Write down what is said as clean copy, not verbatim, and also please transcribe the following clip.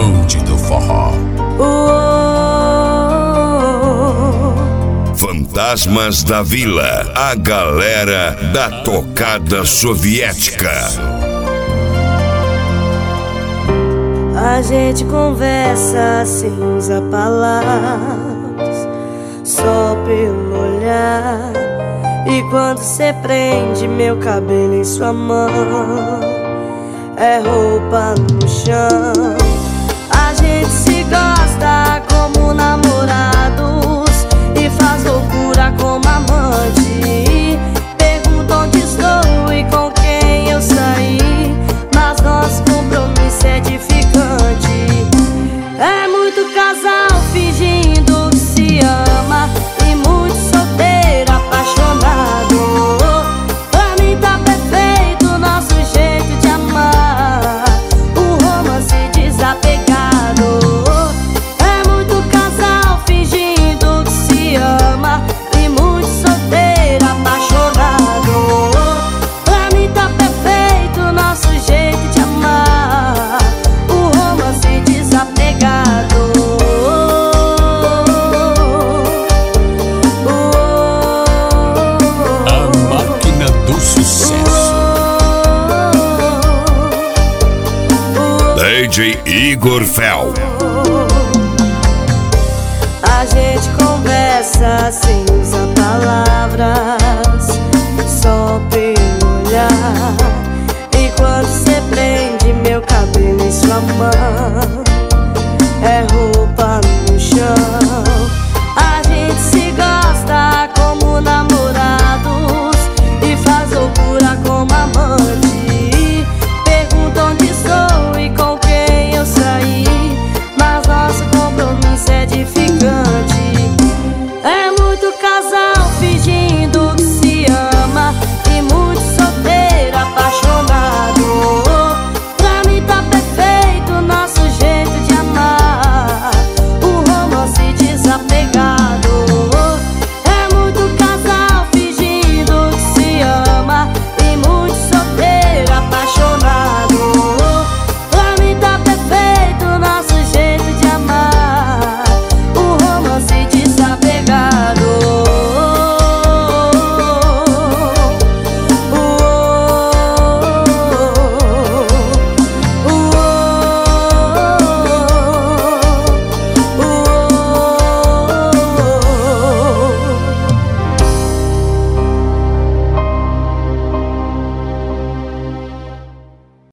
bonde do forró. Fantasmas da Vila, a galera da tocada soviética. A gente conversa sem usar palavras, só pelo olhar. E quando cê prende meu cabelo em sua mão, é roupa no chão. A gente se gosta como namorados e faz loucura como amante. Pergunta onde estou e com quem eu saí, mas nosso compromisso é edificante. É muito casal fingindo que se ama e muito solteiro apaixonado. Pra mim tá perfeito nosso jeito de amar, um romance desapegado. É muito casal fingindo que se ama e muito solteiro apaixonado. Pra mim tá perfeito nosso jeito de amar, um romance desapegado. A máquina do sucesso. DJ Igor Fel. A gente conversa sem usar palavras, só pelo olhar. E quando cê prende meu cabelo em sua mão,